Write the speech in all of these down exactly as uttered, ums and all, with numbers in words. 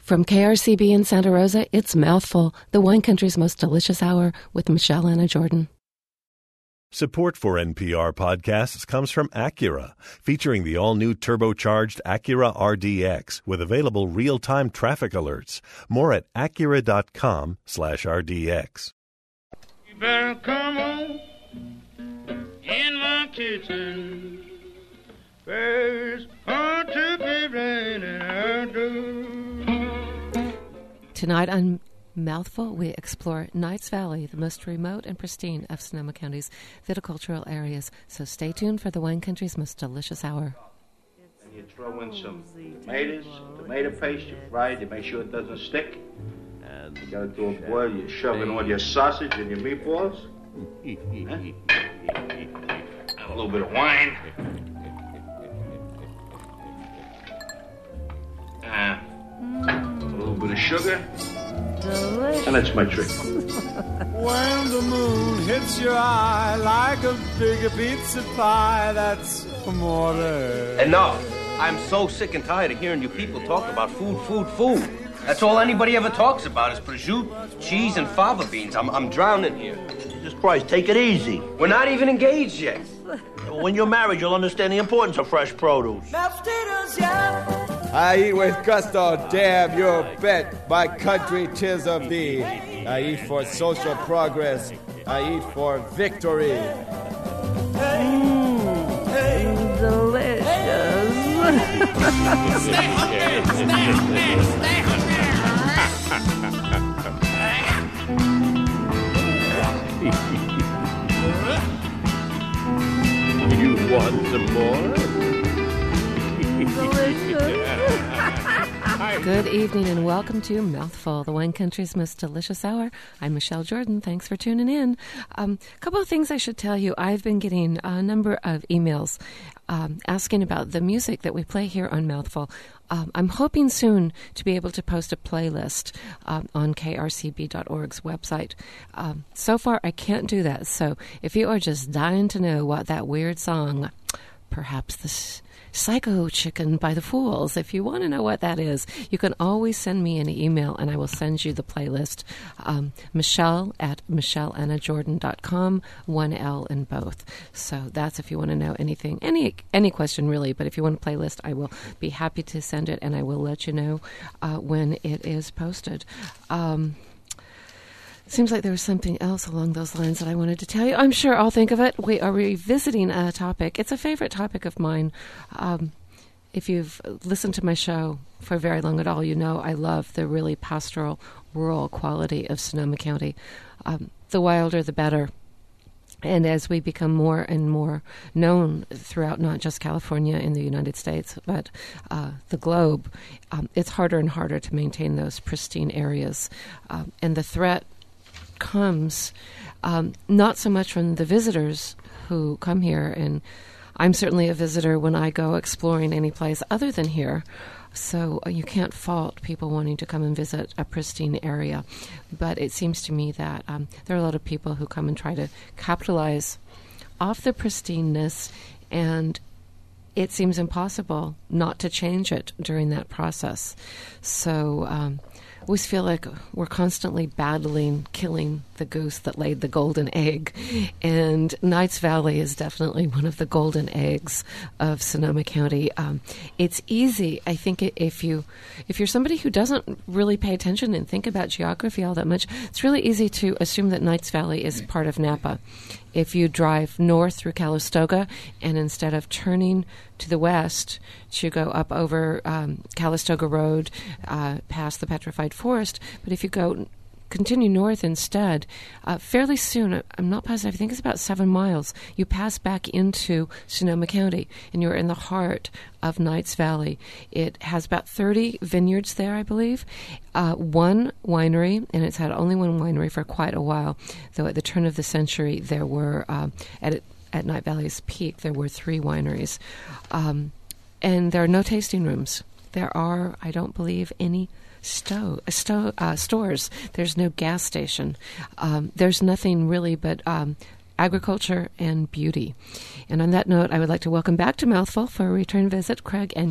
From K R C B in Santa Rosa, it's Mouthful, the wine country's most delicious hour with Michelle Anna Jordan. Support for N P R podcasts comes from Acura, featuring the all-new turbocharged Acura R D X with available real-time traffic alerts. More at Acura.com slash RDX. You better come on in my kitchen. There's hard to be raining out there. Tonight on Mouthful, we explore Knights Valley, the most remote and pristine of Sonoma County's viticultural areas. So stay tuned for the wine country's most delicious hour. And you throw in some tomatoes, tomato paste, you fry it, you make sure it doesn't stick. And you got it to a boil, you shove in all your sausage and your meatballs. Huh? And a little bit of wine. Uh, a little bit of sugar. Delicious. And that's my trick. When the moon hits your eye like a big pizza pie, that's amore. Enough. I'm so sick and tired of hearing you people talk about food, food, food. That's all anybody ever talks about is prosciutto, cheese, and fava beans. I'm, I'm drowning here. Jesus Christ, take it easy. We're not even engaged yet. When you're married, you'll understand the importance of fresh produce. I eat with gusto, damn your bet. My country, 'tis of thee. I eat for social progress. I eat for victory. Mmm, delicious. Stay hungry, stay hungry, stay hungry. You want some more? Good evening and welcome to Mouthful, the wine country's most delicious hour. I'm Michelle Jordan. Thanks for tuning in. A um, couple of things I should tell you. I've been getting a number of emails um, asking about the music that we play here on Mouthful. Um, I'm hoping soon to be able to post a playlist um, on K R C B dot org's website. Um, so far, I can't do that. So if you are just dying to know what that weird song, perhaps this Psycho Chicken by the Fools. If you want to know what that is, you can always send me an email and I will send you the playlist. Um, Michelle at Michelle Anna Jordan dot com, one L in both. So that's if you want to know anything, any any question really, but if you want a playlist, I will be happy to send it and I will let you know uh, when it is posted. Um Seems like there was something else along those lines that I wanted to tell you. I'm sure I'll think of it. We are revisiting a topic. It's a favorite topic of mine. Um, if you've listened to my show for very long at all, you know I love the really pastoral, rural quality of Sonoma County. Um, the wilder, the better. And as we become more and more known throughout not just California in the United States, but uh, the globe, um, it's harder and harder to maintain those pristine areas. Um, and the threat comes um, not so much from the visitors who come here, and I'm certainly a visitor when I go exploring any place other than here, so uh, you can't fault people wanting to come and visit a pristine area. But it seems to me that um, there are a lot of people who come and try to capitalize off the pristineness, and it seems impossible not to change it during that process. So um, I always feel like we're constantly battling, killing the goose that laid the golden egg. And Knights Valley is definitely one of the golden eggs of Sonoma County. Um, it's easy, I think, if, you, if you're somebody who doesn't really pay attention and think about geography all that much, it's really easy to assume that Knights Valley is part of Napa. If you drive north through Calistoga and instead of turning to the west, you go up over um, Calistoga Road, uh, past the Petrified Forest. But if you go continue north instead, uh, fairly soon, I'm not positive, I think it's about seven miles, you pass back into Sonoma County, and you're in the heart of Knights Valley. It has about thirty vineyards there, I believe, uh, one winery, and it's had only one winery for quite a while, though at the turn of the century there were, uh, at, at Knight Valley's peak, there were three wineries. Um, and there are no tasting rooms. There are, I don't believe, any Sto- sto- uh, stores. There's no gas station. Um, there's nothing really but um, agriculture and beauty. And on that note, I would like to welcome back to Mouthful for a return visit Craig Enyart.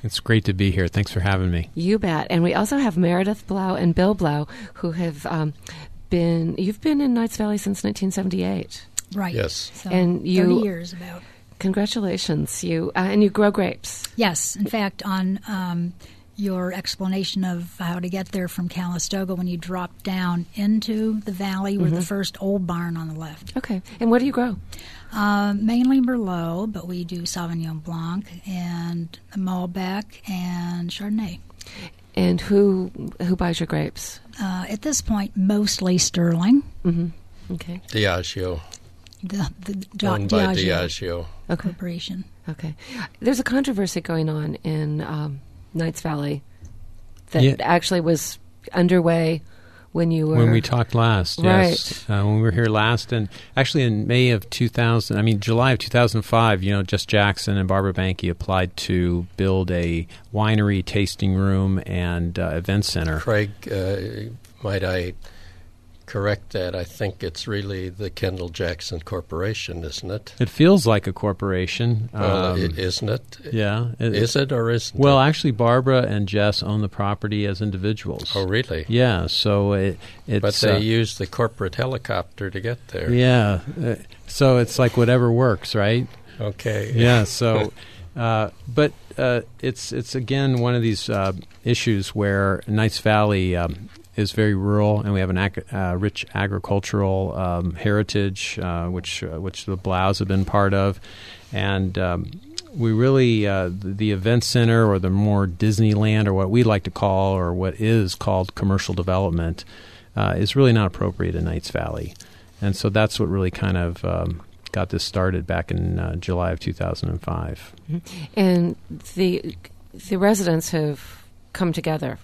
It's great to be here. Thanks for having me. You bet. And we also have Meredith Blau and Bill Blau, who have um, been, you've been in Knights Valley since nineteen seventy-eight. Right. Yes. So and you, thirty years about. Congratulations. You uh, and you grow grapes. Yes. In fact, on um, your explanation of how to get there from Calistoga, when you drop down into the valley, we're mm-hmm. the first old barn on the left. Okay. And what do you grow? Uh, mainly Merlot, but we do Sauvignon Blanc and Malbec and Chardonnay. And who who buys your grapes? Uh, at this point, mostly Sterling. Mm-hmm. Okay. Diageo. The, the Di- Owned Diageo, by Diageo okay. Corporation. Okay. There's a controversy going on in um, Knights Valley that yeah. actually was underway when you were... When we talked last, right. yes. Uh, when we were here last. And actually in May of two thousand, I mean, July of two thousand five, you know, Jess Jackson and Barbara Banke applied to build a winery, tasting room, and uh, event center. Craig, uh, might I correct that? I think it's really the Kendall Jackson Corporation, isn't it? It feels like a corporation. Well, um, it, isn't it? Yeah. It, Is it or isn't well, it? Well, actually, Barbara and Jess own the property as individuals. Oh, really? Yeah, so it, it's... But they uh, use the corporate helicopter to get there. Yeah, uh, so it's like whatever works, right? Okay. Yeah, so... Uh, but uh, it's, it's, again, one of these uh, issues where Knights Valley... Um, is very rural, and we have an ag- uh, rich agricultural um, heritage, uh, which uh, which the Blaus have been part of, and um, we really uh, the, the event center, or the more Disneyland, or what we like to call, or what is called commercial development, uh, is really not appropriate in Knights Valley, and so that's what really kind of um, got this started back in uh, July of two thousand five. Mm-hmm. And the the residents have come together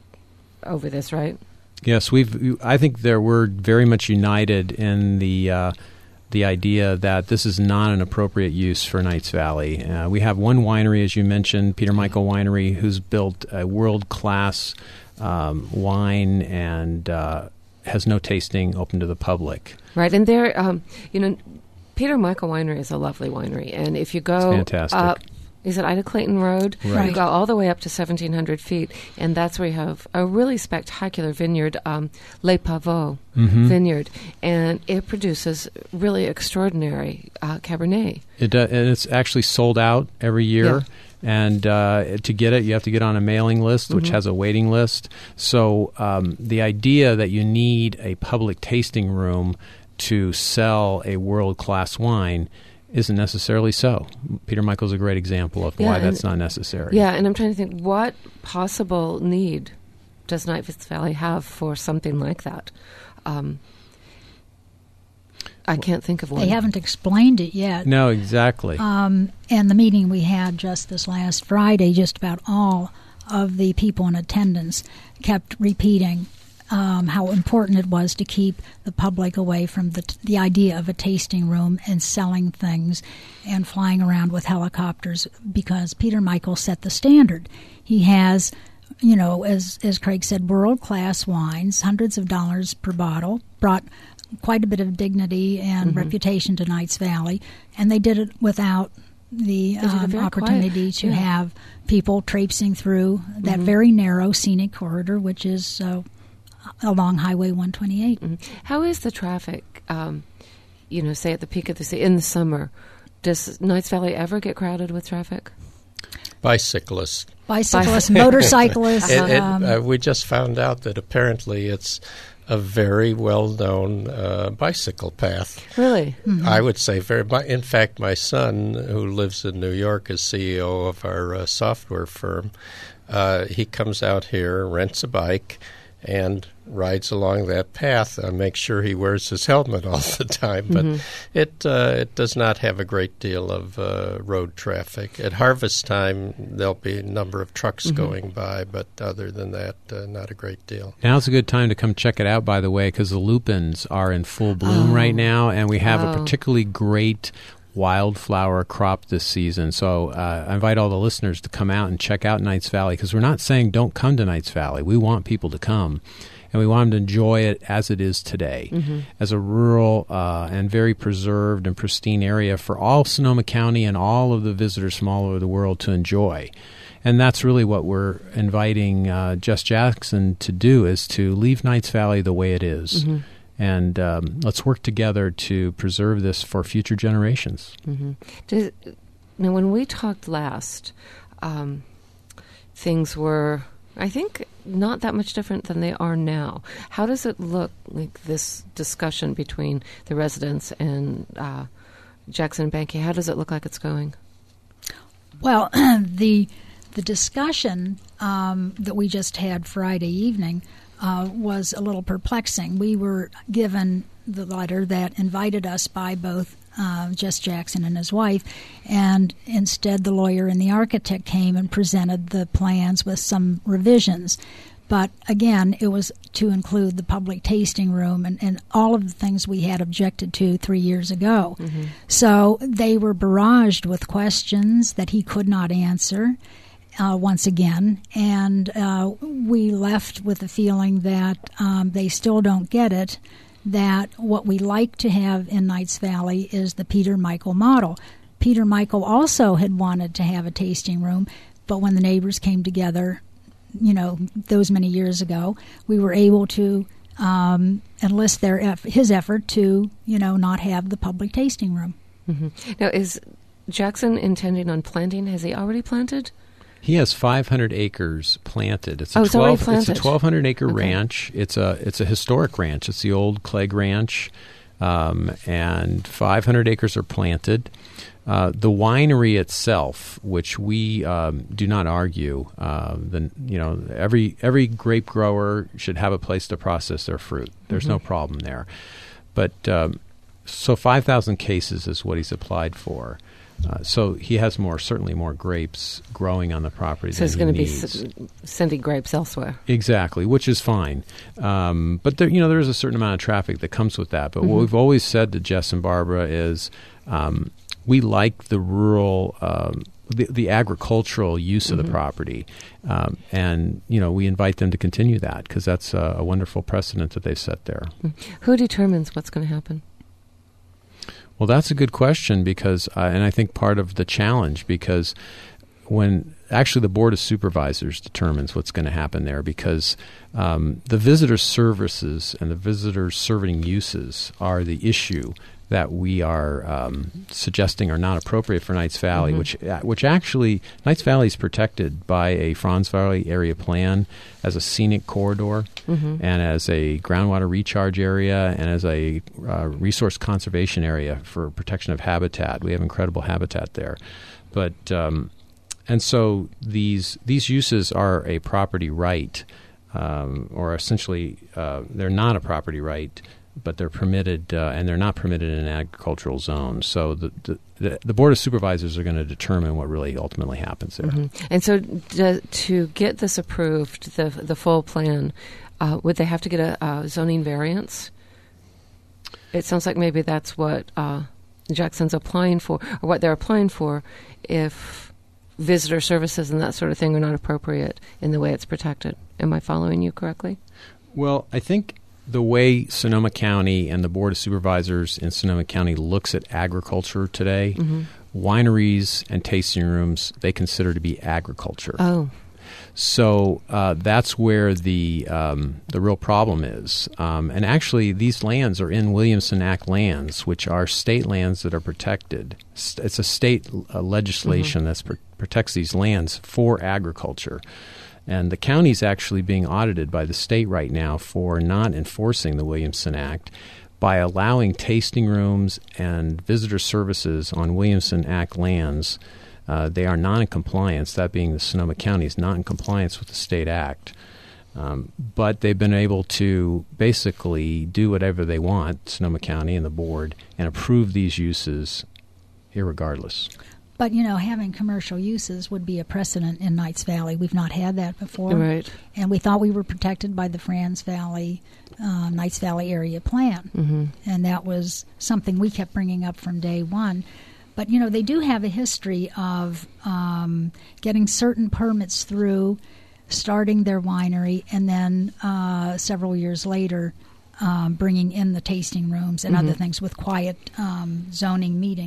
over this, right? Yes, we've. I think there we're very much united in the uh, the idea that this is not an appropriate use for Knights Valley. Uh, we have one winery, as you mentioned, Peter Michael Winery, who's built a world class um, wine and uh, has no tasting open to the public. Right, and there, um, you know, Peter Michael Winery is a lovely winery, and if you go it's fantastic. up. Is it Ida Clayton Road? Right. You go all the way up to seventeen hundred feet, and that's where you have a really spectacular vineyard, um, Les Pavots mm-hmm. vineyard, and it produces really extraordinary uh, Cabernet. It does, and it's actually sold out every year. Yeah. And uh, to get it, you have to get on a mailing list, which mm-hmm. has a waiting list. So um, the idea that you need a public tasting room to sell a world-class wine isn't necessarily so. Peter Michael's a great example of yeah, why that's not necessary. Yeah, and I'm trying to think, what possible need does Knights Valley have for something like that? Um, I can't think of one. They haven't explained it yet. No, exactly. Um, and the meeting we had just this last Friday, just about all of the people in attendance kept repeating Um, how important it was to keep the public away from the t- the idea of a tasting room and selling things and flying around with helicopters, because Peter Michael set the standard. He has, you know, as as Craig said, world-class wines, hundreds of dollars per bottle, brought quite a bit of dignity and mm-hmm. reputation to Knights Valley, and they did it without the um, opportunity quiet. to yeah. have people traipsing through that mm-hmm. very narrow scenic corridor, which is uh, along Highway one twenty-eight. Mm-hmm. How is the traffic, um, you know, say at the peak of the season, in the summer? Does Knights Valley ever get crowded with traffic? Bicyclists. Bicyclists, motorcyclists. It, it, um, uh, we just found out that apparently it's a very well-known uh, bicycle path. Really? Mm-hmm. I would say very much. In fact, my son, who lives in New York, is C E O of our uh, software firm. Uh, he comes out here, rents a bike, and rides along that path. I make sure he wears his helmet all the time, but mm-hmm. it uh, it does not have a great deal of uh, road traffic. At harvest time, there'll be a number of trucks mm-hmm. going by, but other than that, uh, not a great deal. Now's a good time to come check it out, by the way, because the lupins are in full bloom oh. right now, and we have oh. a particularly great wildflower crop this season. So uh, I invite all the listeners to come out and check out Knights Valley, because we're not saying don't come to Knights Valley. We want people to come, and we want them to enjoy it as it is today, mm-hmm. as a rural uh, and very preserved and pristine area for all Sonoma County and all of the visitors from all over the world to enjoy. and that's really what we're inviting uh, Jess Jackson to do, is to leave Knights Valley the way it is. Mm-hmm. And um, let's work together to preserve this for future generations. Mm-hmm. Does, now, when we talked last, um, things were, I think, not that much different than they are now. How does it look, like this discussion between the residents and uh, Jackson and Banky? How does it look like it's going? Well, the the discussion um, that we just had Friday evening uh, was a little perplexing. We were given the letter that invited us by both uh, Jess Jackson and his wife, and instead the lawyer and the architect came and presented the plans with some revisions. But again, it was to include the public tasting room and, and all of the things we had objected to three years ago. Mm-hmm. So they were barraged with questions that he could not answer uh, once again. And uh, we left with the feeling that um, they still don't get it, that what we like to have in Knights Valley is the Peter Michael model. Peter Michael also had wanted to have a tasting room, but when the neighbors came together, you know, those many years ago, we were able to um, enlist their eff- his effort to, you know, not have the public tasting room. Mm-hmm. Now, is Jackson intending on planting? Has he already planted? He has five hundred acres planted. It's a oh, it's twelve. already planted. It's a twelve hundred acre okay. ranch. It's a it's a historic ranch. It's the old Clegg Ranch, um, and five hundred acres are planted. Uh, the winery itself, which we um, do not argue, uh, the, you know, every every grape grower should have a place to process their fruit. There's mm-hmm. no problem there. But um, so five thousand cases is what he's applied for. Uh, so he has more, certainly more grapes growing on the property so than he's going to be s- sending grapes elsewhere. Exactly, which is fine. Um, but there, you know, there is a certain amount of traffic that comes with that. But mm-hmm. what we've always said to Jess and Barbara is, um, we like the rural, um, the, the agricultural use mm-hmm. of the property, um, and you know, we invite them to continue that because that's a, a wonderful precedent that they've set there. Mm-hmm. Who determines what's going to happen? Well, that's a good question because, uh, and I think part of the challenge because when actually the Board of Supervisors determines what's going to happen there because um, the visitor services and the visitor serving uses are the issue that we are um, suggesting are not appropriate for Knights Valley, mm-hmm. which uh, which actually Knights Valley is protected by a Franz Valley area plan as a scenic corridor mm-hmm. and as a groundwater recharge area and as a uh, resource conservation area for protection of habitat. We have incredible habitat there, but um, and so these these uses are a property right, um, or essentially uh, they're not a property right. But they're permitted, uh, and they're not permitted in an agricultural zone. So the the, the Board of Supervisors are going to determine what really ultimately happens there. Mm-hmm. And so to, to get this approved, the the full plan, uh, would they have to get a, a zoning variance? It sounds like maybe that's what uh, Jackson's applying for, or what they're applying for, if visitor services and that sort of thing are not appropriate in the way it's protected. Am I following you correctly? Well, I think the way Sonoma County and the Board of Supervisors in Sonoma County looks at agriculture today, mm-hmm. wineries and tasting rooms, they consider to be agriculture. Oh. So uh, that's where the um, the real problem is. Um, and actually, these lands are in Williamson Act lands, which are state lands that are protected. It's a state uh, legislation mm-hmm. that pr- protects these lands for agriculture. And the county's actually being audited by the state right now for not enforcing the Williamson Act by allowing tasting rooms and visitor services on Williamson Act lands. Uh, they are not in compliance, that being the Sonoma County is not in compliance with the state act. Um, but they've been able to basically do whatever they want, Sonoma County and the board, and approve these uses irregardless. But, you know, having commercial uses would be a precedent in Knights Valley. We've not had that before. Right. And we thought we were protected by the Franz Valley, uh, Knights Valley area plan. Mm-hmm. And that was something we kept bringing up from day one. But, you know, they do have a history of um, getting certain permits through, starting their winery, and then uh, several years later um, bringing in the tasting rooms and mm-hmm. other things with quiet um, zoning meetings.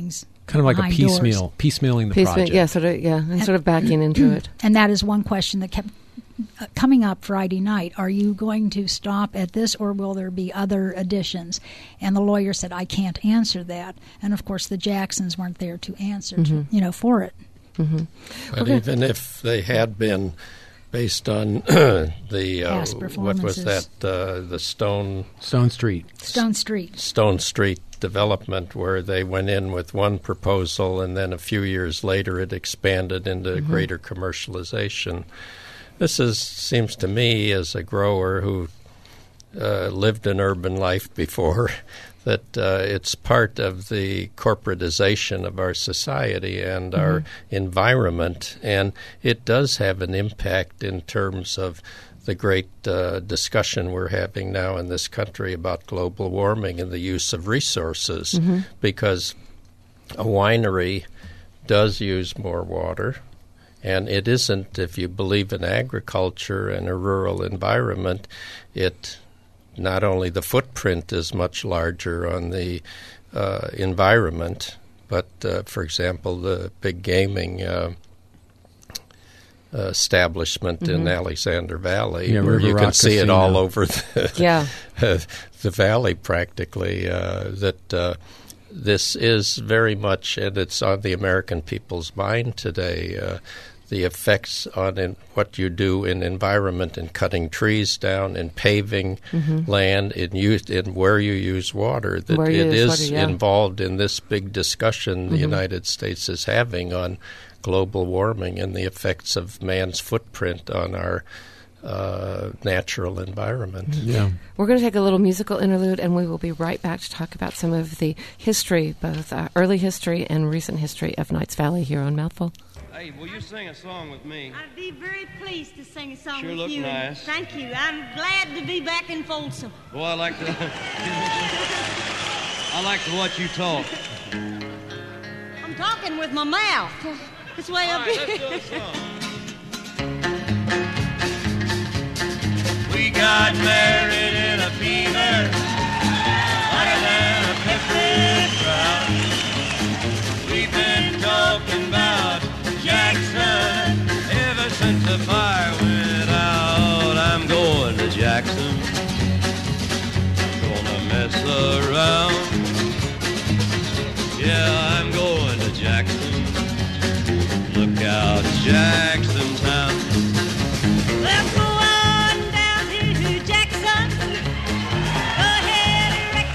kind of like a behind piecemeal, doors. piecemealing the Piecemeal, project. yeah, sort of, yeah, and sort of backing into it. And that is one question that kept uh, coming up Friday night. Are you going to stop at this, or will there be other additions? And the lawyer said, I can't answer that. And of course, the Jacksons weren't there to answer, Mm-hmm. to, you know, for it. Mm-hmm. But Okay. even if they had been based on the uh, Past what was performances. that uh, the Stone Stone Street. Stone Street. Stone Street development, where they went in with one proposal and then a few years later it expanded into Mm-hmm. greater commercialization. This is seems to me, as a grower who uh, lived an urban life before, that uh, it's part of the corporatization of our society and Mm-hmm. our environment, and it does have an impact in terms of the great uh, discussion we're having now in this country about global warming and the use of resources, Mm-hmm. because a winery does use more water. And it isn't, if you believe in agriculture and a rural environment, it not only the footprint is much larger on the uh, environment, but, uh, for example, the big gaming uh, uh, establishment Mm-hmm. in Alexander Valley, Yeah, where River you Rock can see it Casino. all over the, Yeah. the valley practically, uh, that uh, this is very much, and it's on the American people's mind today, uh, the effects on in what you do in environment, in cutting trees down, in paving Mm-hmm. land, in use, in where you use water. That Where you it use is water, yeah. involved in this big discussion the Mhm. United States is having on global warming and the effects of man's footprint on our uh, natural environment. Yeah. We're going to take a little musical interlude, and we will be right back to talk about some of the history, both uh, early history and recent history of Knights Valley here on Mouthful. Hey, will you sing a song with me? I'd be very pleased to sing a song Sure with look you. and nice. Thank you. I'm glad to be back in Folsom. Boy, I like to. I like to watch you talk. I'm talking with my mouth. This way All up right, here. let's do a song. We got married in a fever, hotter than a peppered drought. We've been talking about Jackson ever since the fire went out. I'm going to Jackson, gonna mess around. Yeah, I'm going to Jackson. Look out, Jackson Town. Let's go on down to Jackson. Go ahead and wreck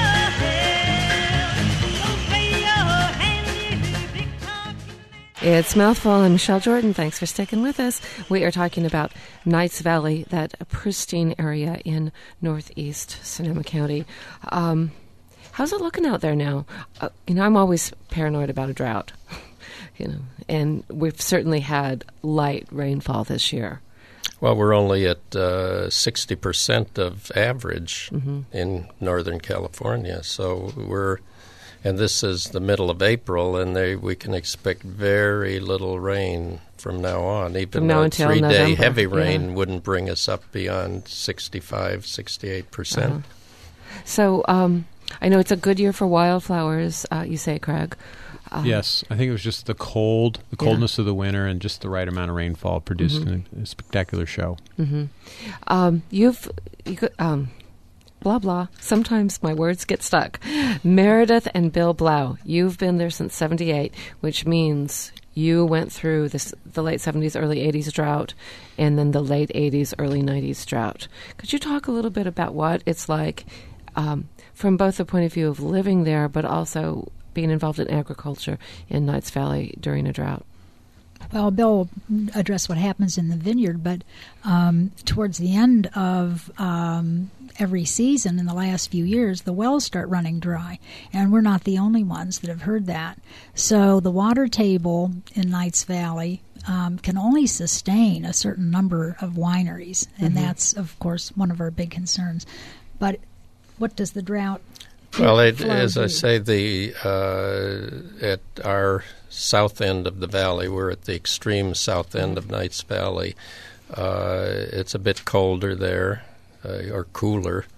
yourself. Don't pay your hand, you big talking. It's Mouthful. I'm Michelle Jordan. Thanks for sticking with us. We are talking about Knights Valley, that pristine area in northeast Sonoma County. Um, how's it looking out there now? Uh, you know, I'm always paranoid about a drought. You know, and we've certainly had light rainfall this year. Well, we're only at uh, sixty percent of average Mm-hmm. in Northern California. So we're, and this is the middle of April, and they, we can expect very little rain from now on. Even From now a until three-day November, heavy rain yeah. wouldn't bring us up beyond sixty-five, sixty-eight percent. Uh-huh. So um, I know it's a good year for wildflowers, uh, you say, Craig. Um, Yes, I think it was just the cold, the Yeah. coldness of the winter, and just the right amount of rainfall produced Mhm. a, a spectacular show. Mm-hmm. Um, you've, you could, um, blah, blah. Sometimes my words get stuck. Meredith and Bill Blau, you've been there since seventy-eight, which means you went through this, the late seventies, early eighties drought, and then the late eighties, early nineties drought. Could you talk a little bit about what it's like um, from both the point of view of living there, but also being involved in agriculture in Knights Valley during a drought? Well, Bill addressed what happens in the vineyard, but um, towards the end of um, every season in the last few years, the wells start running dry, and we're not the only ones that have heard that. So the water table in Knights Valley um, can only sustain a certain number of wineries, and Mhm. that's, of course, one of our big concerns. But what does the drought Well, it, flow as I do? say, the uh, at our south end of the valley, we're at the extreme south end of Knights Valley. Uh, it's a bit colder there, uh, or cooler,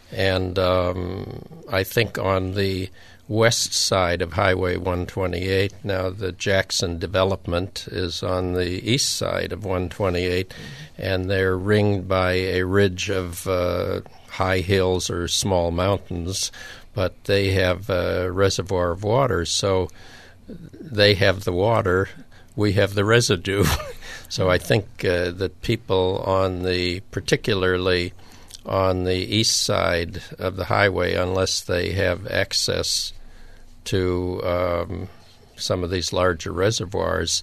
And um, I think on the west side of Highway one twenty-eight, now the Jackson development is on the east side of one twenty-eight, and they're ringed by a ridge of uh, high hills or small mountains, but they have a reservoir of water, so they have the water, we have the residue. So I think uh, that people on the, particularly on the east side of the highway, unless they have access to um, some of these larger reservoirs,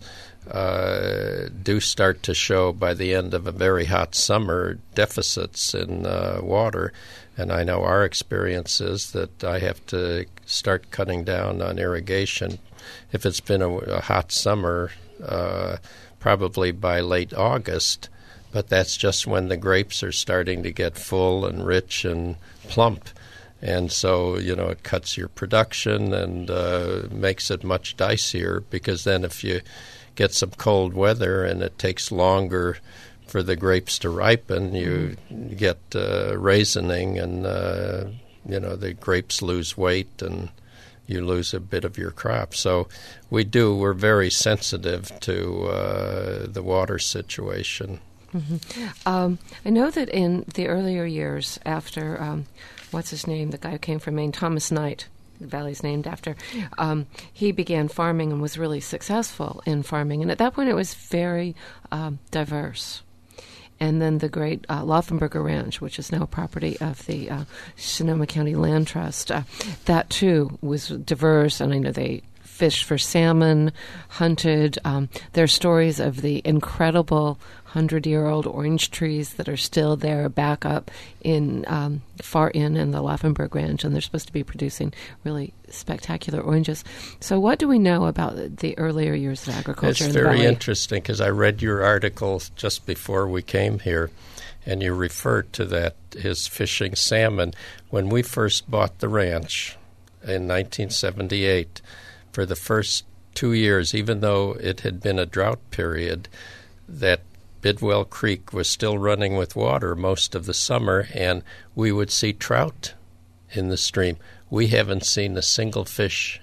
uh, do start to show by the end of a very hot summer deficits in uh, water. And I know our experience is that I have to start cutting down on irrigation. If it's been a, a hot summer, uh, probably by late August, but that's just when the grapes are starting to get full and rich and plump. And so, you know, it cuts your production and uh, makes it much dicier, because then if you get some cold weather and it takes longer for the grapes to ripen, you get uh, raisining and, uh, you know, the grapes lose weight and you lose a bit of your crop. So we do, we're very sensitive to uh, the water situation. Mm-hmm. Um, I know that in the earlier years after, um, what's his name, the guy who came from Maine, Thomas Knight, the valley's named after, um, he began farming and was really successful in farming. And at that point it was very um, diverse. And then the great uh, Laufenberger Ranch, which is now property of the uh, Sonoma County Land Trust, uh, that too was diverse, and I know they fished for salmon, hunted. Um, there are stories of the incredible hundred-year-old orange trees that are still there back up in um, far in in the Laufenberg Ranch, and they're supposed to be producing really spectacular oranges. So what do we know about the earlier years of agriculture in the valley? It's very interesting, because I read your article just before we came here, and you referred to that, his fishing salmon. When we first bought the ranch in nineteen seventy-eight, for the first two years, even though it had been a drought period, that Bidwell Creek was still running with water most of the summer, and we would see trout in the stream. We haven't seen a single fish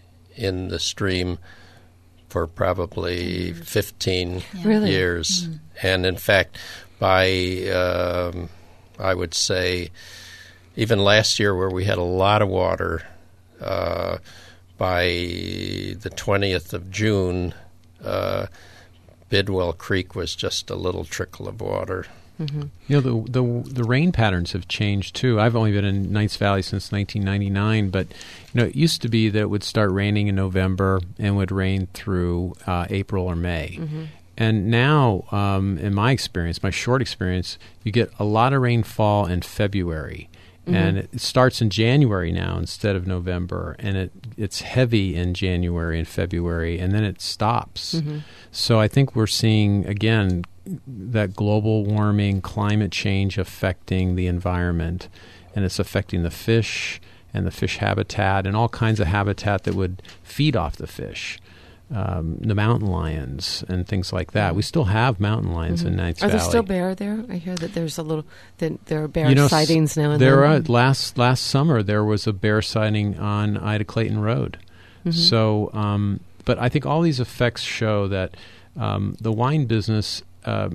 in the stream for probably fifteen yeah. really? years. Mm-hmm. And in fact, by, um, I would say, even last year where we had a lot of water, uh, by the twentieth of June, uh, Bidwell Creek was just a little trickle of water. Mm-hmm. You know, the, the the rain patterns have changed too. I've only been in Knights Valley since nineteen ninety-nine, but you know, it used to be that it would start raining in November and would rain through uh, April or May. Mm-hmm. And now, um, in my experience, my short experience, you get a lot of rainfall in February. Mm-hmm. And it starts in January now instead of November, and it it's heavy in January and February, and then it stops. Mm-hmm. So I think we're seeing, again, that global warming, climate change affecting the environment, and it's affecting the fish and the fish habitat and all kinds of habitat that would feed off the fish. Um, the mountain lions and things like that. We still have mountain lions mm-hmm. in Knights Are Valley. there still bear there? I hear that there's a little. That there are bear you know, sightings now and there then. Are, last last summer there was a bear sighting on Ida Clayton Road. Mm-hmm. So, um, but I think all these effects show that um, the wine business. Uh,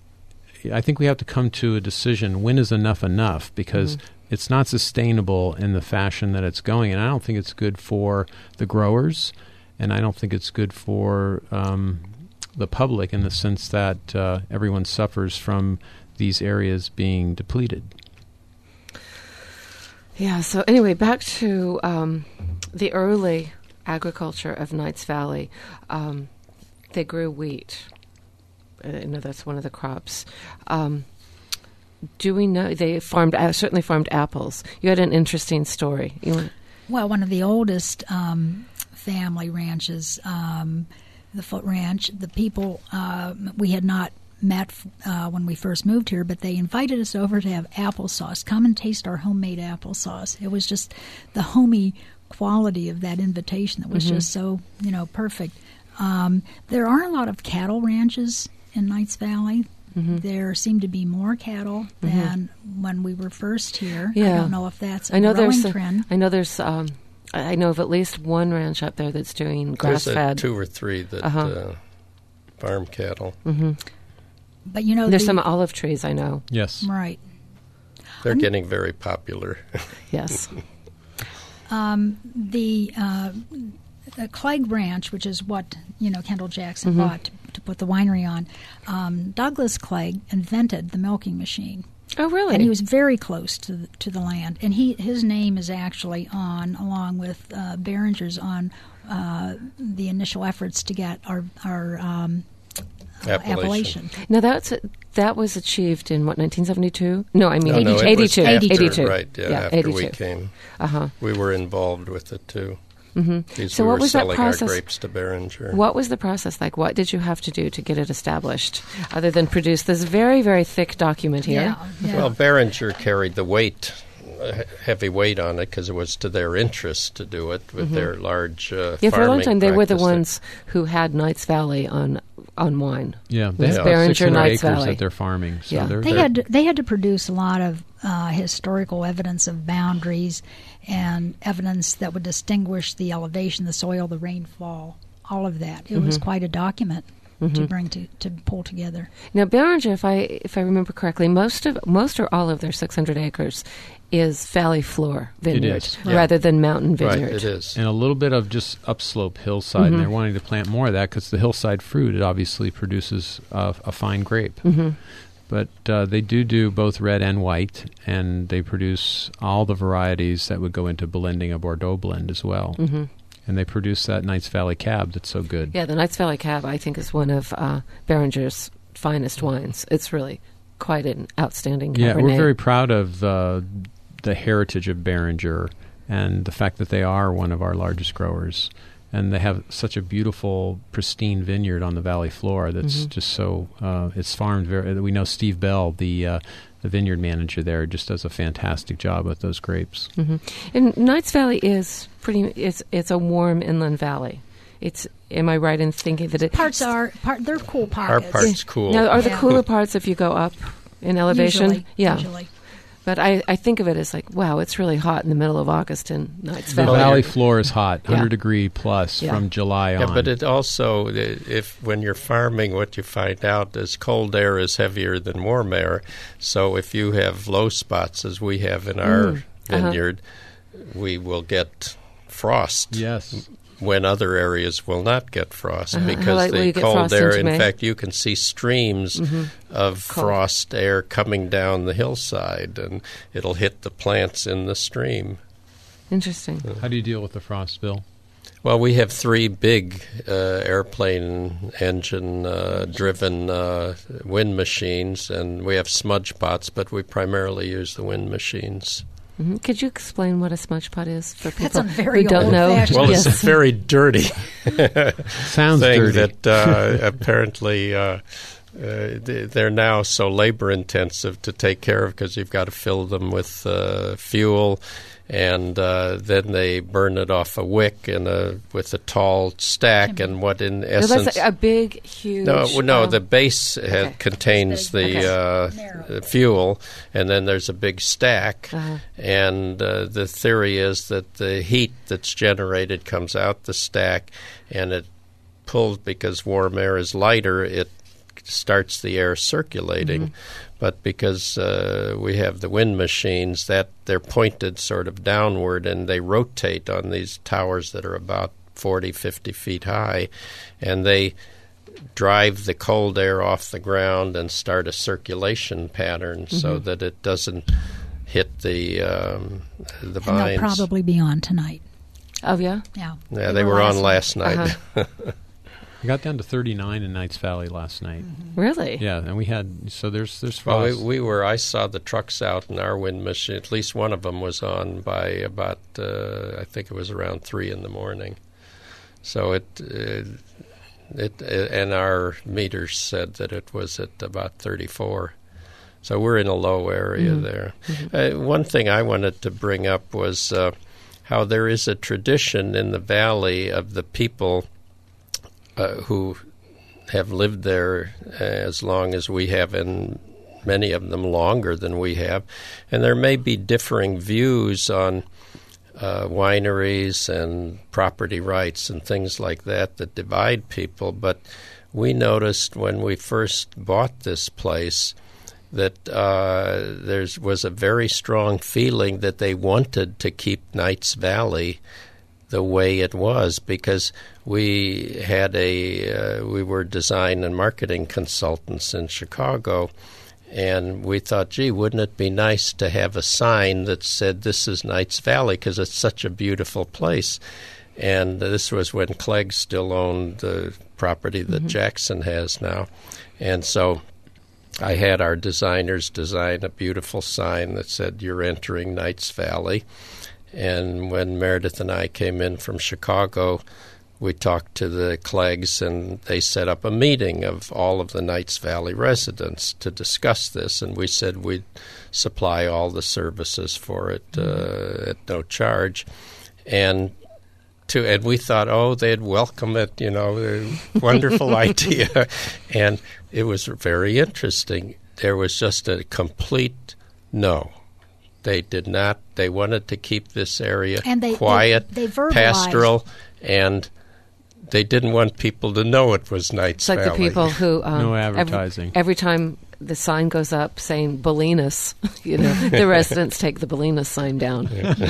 I think we have to come to a decision. When is enough enough? Because mm-hmm. it's not sustainable in the fashion that it's going, and I don't think it's good for the growers. And I don't think it's good for um, the public in the sense that uh, everyone suffers from these areas being depleted. Yeah, so anyway, back to um, the early agriculture of Knights Valley. Um, they grew wheat. I know that's one of the crops. Um, do we know they farmed? Uh, certainly farmed apples. You had an interesting story. You want? Well, one of the oldest um, family ranches, um, the Foot Ranch. The people uh, we had not met uh, when we first moved here, but they invited us over to have applesauce. Come and taste our homemade applesauce. It was just the homey quality of that invitation that was mm-hmm. just so, you know, perfect. Um, there are a lot of cattle ranches in Knights Valley. Mm-hmm. There seem to be more cattle than mm-hmm. when we were first here. Yeah. I don't know if that's a I know growing there's a, trend. I know there's. Um, I know of at least one ranch up there that's doing grass There's fed. two or three that uh-huh. uh, farm cattle. Mm-hmm. But you know, there's the, some olive trees. I know. Yes. Right. They're um, getting very popular. Yes. um, the uh, the Clegg Ranch, which is what you know Kendall Jackson mm-hmm. bought to, to put the winery on. Um, Douglas Clegg invented the milking machine. Oh, really? And he was very close to the, to the land. And he his name is actually on, along with uh, Behringer's, on uh, the initial efforts to get our our um, uh, appellation. Now that's that was achieved in what nineteen seventy-two? No, I mean no, no, eighty-two. After, eighty-two. Right? Yeah, yeah after eighty-two. we came, uh-huh. we were involved with it too. Mm-hmm. These so we what were was that selling process? our grapes to Behringer. What was the process like? What did you have to do to get it established, other than produce this very, very thick document here? Yeah, yeah. Well, Behringer carried the weight, uh, heavy weight on it, because it was to their interest to do it with mm-hmm. their large uh, yeah. For a long time, they were the practice. ones who had Knights Valley on on wine. Yeah, they have Behringer, six hundred Knights acres Valley. that they're farming. So yeah. they're, they they're had to, they had to produce a lot of uh, historical evidence of boundaries and evidence that would distinguish the elevation, the soil, the rainfall, all of that. It mm-hmm. was quite a document mm-hmm. to bring to, to pull together. Now, Behringer, if I if I remember correctly, most of most or all of their six hundred acres is valley floor vineyard yeah. rather than mountain vineyard. Right, it is. And a little bit of just upslope hillside, mm-hmm. and they're wanting to plant more of that because the hillside fruit, it obviously produces uh, a fine grape. Mm-hmm. But uh, they do do both red and white, and they produce all the varieties that would go into blending a Bordeaux blend as well. Mm-hmm. And they produce that Knights Valley Cab that's so good. Yeah, the Knights Valley Cab, I think, is one of uh, Behringer's finest wines. It's really quite an outstanding Cabernet. Yeah, we're very proud of uh, the heritage of Behringer and the fact that they are one of our largest growers. And they have such a beautiful, pristine vineyard on the valley floor that's mm-hmm. just so, uh, it's farmed very, we know Steve Bell, the uh, the vineyard manager there, just does a fantastic job with those grapes. Mm-hmm. And Knights Valley is pretty, it's it's a warm inland valley. It's, am I right in thinking that it... Parts are, part, they're cool pockets. Our part's cool. Now, are the yeah. cooler parts if you go up in elevation? Usually, yeah. usually. But I, I think of it as like, wow, it's really hot in the middle of August in Knights The Valley. valley floor is hot, one hundred Yeah. degree plus Yeah. from July on. Yeah, but it also, if when you're farming, what you find out is cold air is heavier than warm air. So if you have low spots, as we have in our Mm. Uh-huh. vineyard, we will get frost. Yes. When other areas will not get frost Uh-huh. because Like, will the you get cold frost air, into in May? fact, you can see streams Mhm. of Cold. frost air coming down the hillside, and it'll hit the plants in the stream. Interesting. How do you deal with the frost, Bill? Well, we have three big uh, airplane engine uh, driven uh, wind machines, and we have smudge pots, but we primarily use the wind machines. Mm-hmm. Could you explain what a smudge pot is for people That's a very who don't know? old-fashioned- Well, Yes. it's a very dirty Sounds thing dirty. that uh, apparently uh, uh, they- they're now so labor intensive to take care of because you've got to fill them with uh, fuel, and uh, then they burn it off a wick and a, with a tall stack, and what in No, essence that's a, a big, huge... no, well, no. um, The base ha- okay. contains big. the Okay. uh, fuel, and then there's a big stack. Uh-huh. And uh, the theory is that the heat that's generated comes out the stack, and it pulls because warm air is lighter. It starts the air circulating. Mm-hmm. But because uh, we have the wind machines, that they're pointed sort of downward, and they rotate on these towers that are about forty, fifty feet high, and they drive the cold air off the ground and start a circulation pattern Mm-hmm. so that it doesn't hit the um, the And they'll vines. probably be on tonight. Oh, yeah? Yeah. yeah, they were on last night. Uh-huh. We got down to thirty-nine in Knights Valley last night. Mm-hmm. Really? Yeah, and we had, so there's there's Well, frost. we, we were. I saw the trucks out in our wind machine. At least one of them was on by about. Uh, I think it was around three in the morning. So it, uh, it, uh, and our meters said that it was at about thirty-four. So we're in a low area Mm-hmm. there. Mm-hmm. Uh, one thing I wanted to bring up was uh, how there is a tradition in the valley of the people uh, who have lived there as long as we have, and many of them longer than we have. And there may be differing views on uh, wineries and property rights and things like that that divide people. But we noticed when we first bought this place that uh, there was a very strong feeling that they wanted to keep Knights Valley the way it was, because we had a uh, we were design and marketing consultants in Chicago, and we thought, gee, wouldn't it be nice to have a sign that said this is Knights Valley, because it's such a beautiful place. And this was when Clegg still owned the property that mm-hmm. Jackson has now. And so I had our designers design a beautiful sign that said, "You're entering Knights Valley." And when Meredith and I came in from Chicago, we talked to the Cleggs, and they set up a meeting of all of the Knights Valley residents to discuss this. And we said we'd supply all the services for it uh, at no charge. And to and we thought, oh, they'd welcome it, you know, a wonderful idea. And it was very interesting. There was just a complete no. They did not. They wanted to keep this area and they, quiet, they, they pastoral, and they didn't want people to know it was Knights It's like Valley. the people who um, no advertising. Every, every time the sign goes up saying Bolinas, you know, the residents take the Bolinas sign down.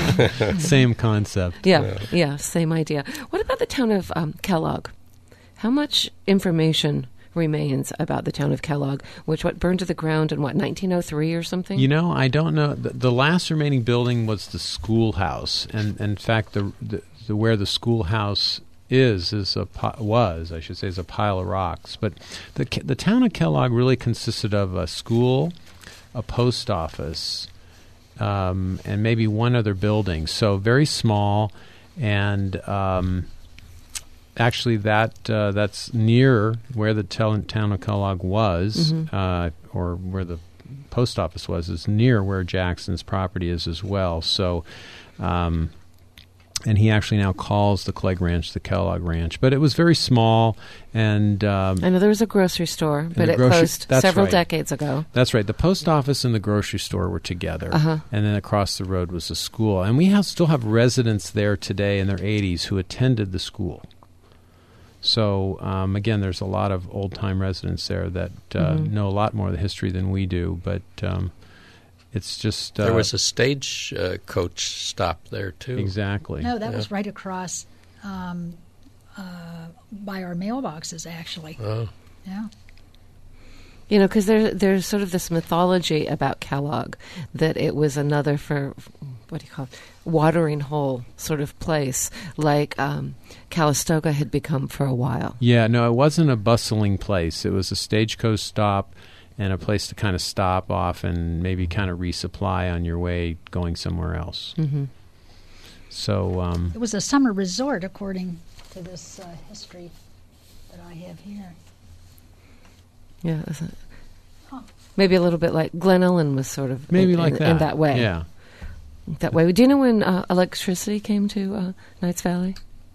Same concept. Yeah, yeah, yeah, same idea. What about the town of um, Kellogg? How much information remains about the town of Kellogg, which what burned to the ground in what nineteen oh three or something? You know, I don't know. The, the last remaining building was the schoolhouse, and, and in fact, the, the, the where the schoolhouse is is a was I should say is a pile of rocks. But the the town of Kellogg really consisted of a school, a post office, um, and maybe one other building. So very small, and um, actually, that uh, that's near where the tel- town of Kellogg was, mm-hmm. uh, or where the post office was, is near where Jackson's property is as well. So, um, and he actually now calls the Clegg Ranch the Kellogg Ranch. But it was very small, and um, I know there was a grocery store, but it grocery, closed several right. decades ago. That's right. The post office and the grocery store were together, uh-huh. and then across the road was the school. And we have, still have residents there today in their eighties who attended the school. So, um, again, there's a lot of old-time residents there that uh, mm-hmm. know a lot more of the history than we do, but um, it's just... Uh, there was a stage uh, coach stop there, too. Exactly. No, that yeah. was right across um, uh, by our mailboxes, actually. Oh. Yeah. You know, because there, there's sort of this mythology about Kellogg that it was another for, what do you call it, watering hole sort of place, like um, Calistoga had become for a while. Yeah, no, it wasn't a bustling place. It was a stagecoach stop and a place to kind of stop off and maybe kind of resupply on your way going somewhere else. Mm-hmm. So um, it was a summer resort, according to this uh, history that I have here. Yeah, huh. Maybe a little bit like Glen Ellen was sort of maybe in, like in, that. in that way. Yeah, that way. Do you know when uh, electricity came to uh, Knights Valley?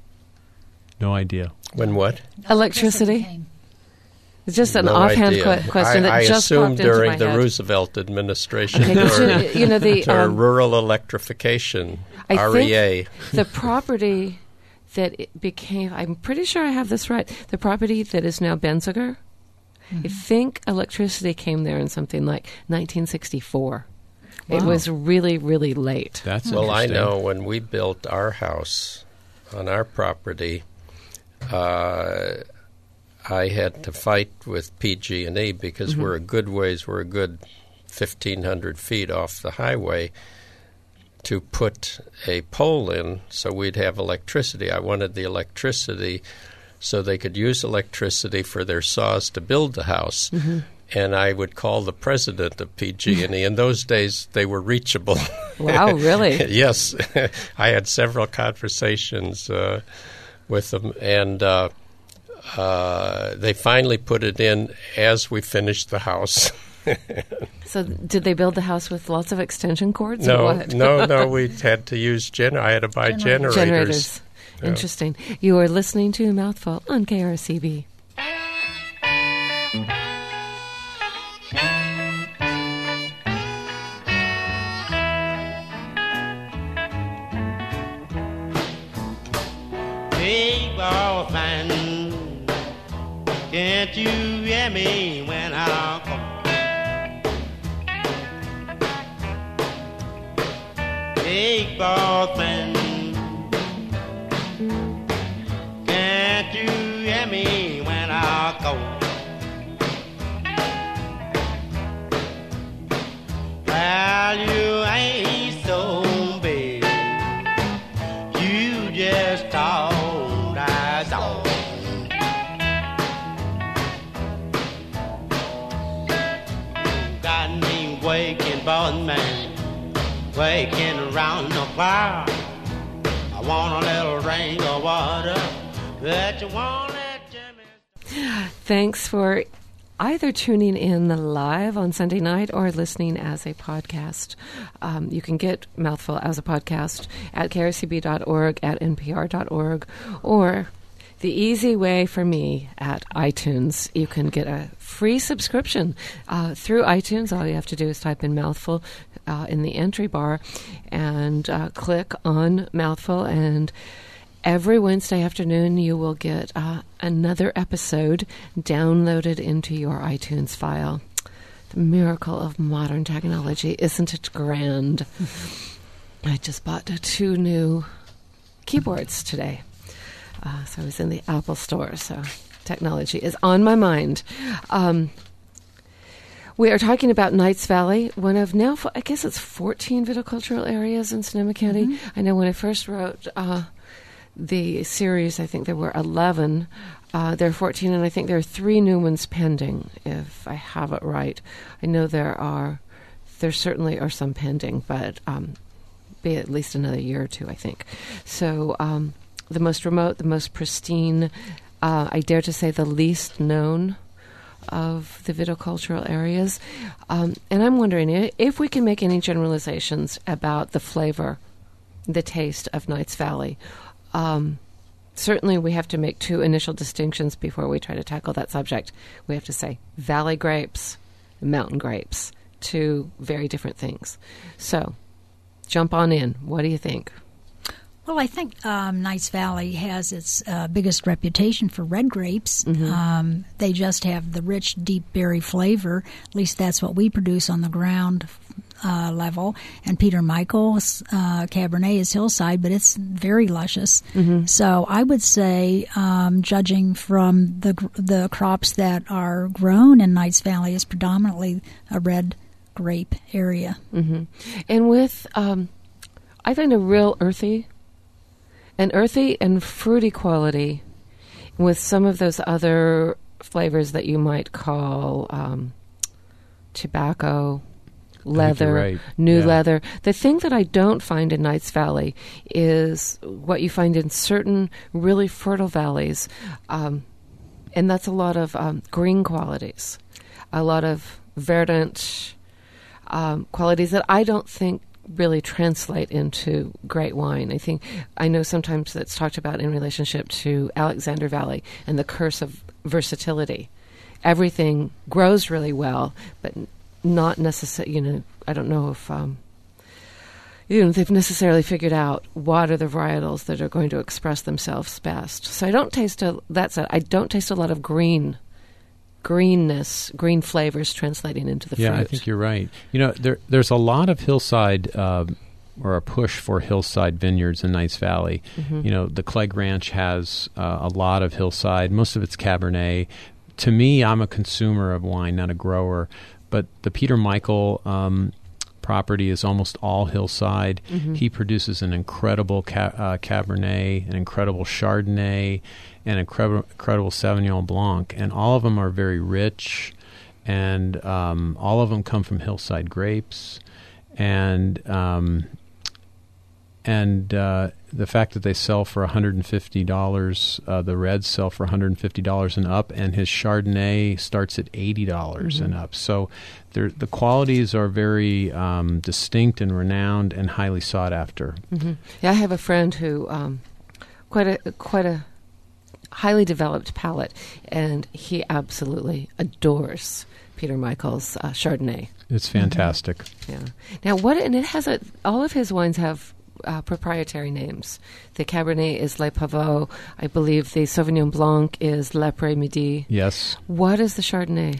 No idea. When what? Electricity. Came. It's just an no offhand idea. qu- question I, that I just assume popped during into my the head. Roosevelt administration, Okay, or, you, you know the to um, rural electrification, I R E A. think the property that it became. I'm pretty sure I have this right. The property that is now Benziger. Mm-hmm. I think electricity came there in something like nineteen sixty-four. Wow. It was really, really late. That's well, I know when we built our house on our property, uh, I had to fight with P G and E because mm-hmm. we're a good ways, we're a good fifteen hundred feet off the highway to put a pole in so we'd have electricity. I wanted the electricity so they could use electricity for their saws to build the house. Mm-hmm. And I would call the president of P G and E. In those days, they were reachable. Wow, really? Yes. I had several conversations uh, with them, and uh, uh, they finally put it in as we finished the house. So did they build the house with lots of extension cords? No, or what? no, no. We had to use gener- I had to buy generators. Generators. Yeah. Interesting. You are listening to Mouthful on K R C B. Big ball fan, can't you hear me when I call? Big ball fan, can't you hear me when I call? Well, you ain't so big, you just talk. Waking both man, waking around the clock. I want a little rain of water that you won't let Jimmy. Thanks for either tuning in live on Sunday night or listening as a podcast. Um, you can get Mouthful as a podcast at k r c b dot org, at n p r dot org, or the easy way for me at iTunes. You can get a free subscription uh, through iTunes. All you have to do is type in Mouthful uh, in the entry bar and uh, click on Mouthful, and every Wednesday afternoon you will get uh, another episode downloaded into your iTunes file. The miracle of modern technology. Isn't it grand? I just bought two new keyboards today. Uh, so I was in the Apple store, so technology is on my mind. Um, we are talking about Knights Valley, one of now, I guess it's fourteen viticultural areas in Sonoma County. Mm-hmm. I know when I first wrote uh, the series, I think there were eleven. Uh, there are fourteen, and I think there are three new ones pending, if I have it right. I know there are, there certainly are some pending, but um, be at least another year or two, I think. So, um, the most remote, the most pristine, uh, I dare to say the least known of the viticultural areas. Um, and I'm wondering if we can make any generalizations about the flavor, the taste of Knights Valley. Um, certainly we have to make two initial distinctions before we try to tackle that subject. We have to say valley grapes, mountain grapes, two very different things. So jump on in. What do you think? Well, I think um, Knights Valley has its uh, biggest reputation for red grapes. Mm-hmm. Um, they just have the rich, deep berry flavor. At least that's what we produce on the ground uh, level. And Peter Michael's uh, Cabernet is hillside, but it's very luscious. Mm-hmm. So I would say, um, judging from the the crops that are grown in Knights Valley, is predominantly a red grape area. Mm-hmm. And with, um, I find a real earthy An earthy and fruity quality with some of those other flavors that you might call um, tobacco, leather, right. new yeah. leather. The thing that I don't find in Knights Valley is what you find in certain really fertile valleys, um, and that's a lot of um, green qualities, a lot of verdant um, qualities that I don't think really translate into great wine. I think I know sometimes that's talked about in relationship to Alexander Valley and the curse of versatility. Everything grows really well, but not necessarily, you know, I don't know if, um, you know, they've necessarily figured out what are the varietals that are going to express themselves best. So I don't taste, a, that said, I don't taste a lot of green greenness, green flavors translating into the yeah, fruit. I think you're right. You know, there there's a lot of hillside uh, or a push for hillside vineyards in Knights Valley. Mm-hmm. You know, the Clegg Ranch has uh, a lot of hillside. Most of it's Cabernet. To me, I'm a consumer of wine, not a grower. But the Peter Michael um, property is almost all hillside. Mm-hmm. He produces an incredible ca- uh, Cabernet, an incredible Chardonnay, and incredible, incredible Sauvignon Blanc, and all of them are very rich, and um, all of them come from hillside grapes, and um, and uh, the fact that they sell for one hundred fifty dollars, uh, the reds sell for one hundred fifty dollars and up, and his Chardonnay starts at eighty dollars mm-hmm. and up. So the qualities are very um, distinct and renowned and highly sought after. Mm-hmm. Yeah, I have a friend who um, quite a quite a highly developed palate, and he absolutely adores Peter Michael's uh, Chardonnay. It's fantastic. Mm-hmm. Yeah. Now, what and it has a all of his wines have uh, proprietary names. The Cabernet is Le Pavot. I believe the Sauvignon Blanc is L'Après-Midi. Yes. What is the Chardonnay?